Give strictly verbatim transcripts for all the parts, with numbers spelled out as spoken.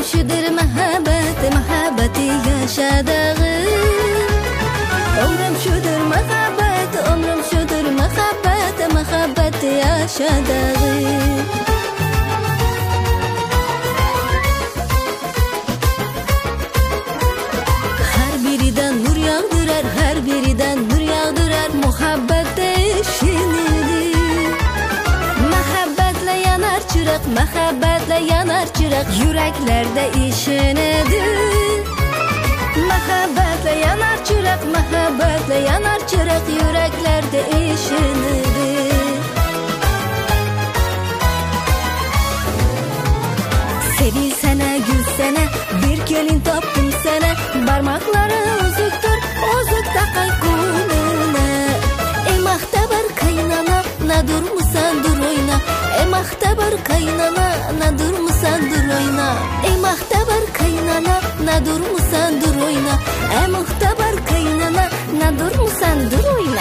şudur muhabbet, muhabbeti yaşadığım. Ömrüm şudur muhabbet, ömrüm şudur muhabbet, muhabbeti yaşadığım. Her birinden nur yağdırar, her birinden nur yağdırar, muhabbet eşinidir. Muhabbetle yanar çırak, muhabbetle yanar çırak, yüreklerde işinidir. Muhabbetle yanar çırak, muhabbetle yanar çırak, yüreklerde işinidir. Sevilsene, gülsene, bir gelin taptım sana, parmakları uzuktur, uzuk takay kuluna. Ey mahtabar kaynana, na durmusan dur oyna. Ey mahtabar kaynana, na durmusan dur oyna. Ey mahtabar kaynana, na durmusan dur oyna. Ey mahtabar kaynana, na durmusan dur oyna.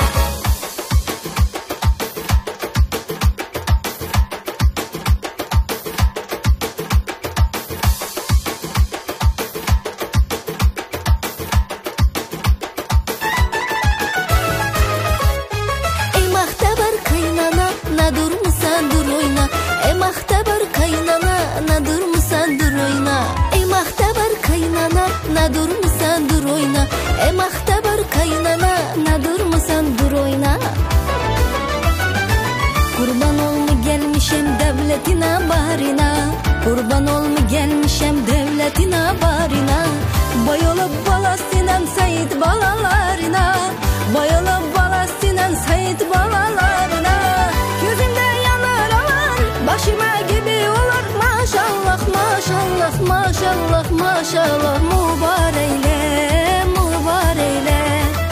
Na durmusan dur oyna. Ey mahtabar kaynana, na durmusan dur oyna. Ey mahtabar kaynana, na durmusan dur oyna. Ey mahtabar kaynana, na durmusan dur oyna. Kurban olma gelmişem devletine barina. Kurban olma gelmişem devletine barina. Bayılıp balasından Seyit balalarına. Bayılıp balasından Seyit balalarına. Başıma gibi olur maşallah, maşallah, maşallah, maşallah, mübareyle, mübareyle.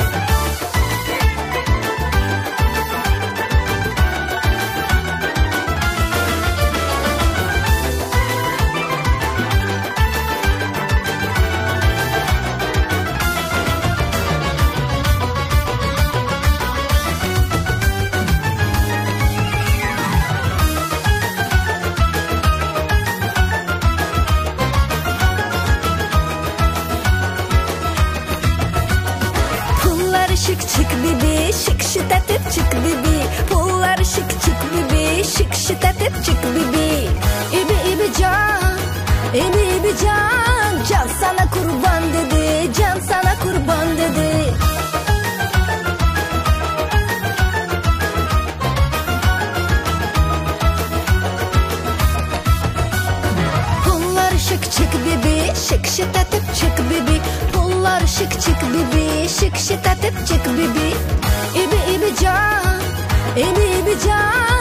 Şık çık bibi, şık şıtatıp çık bibi. Pullar şık çık bibi, şık şıtatıp çık bibi. İbi ibi can, ibi ibi can. Can sana kurban dedi, can sana kurban dedi. Pullar şık çık bibi, şık şıtatıp çık bibi. Pullar şık çık bibi, şık şıtatıp çık bibi. İbi ibi can, ibi ibi can.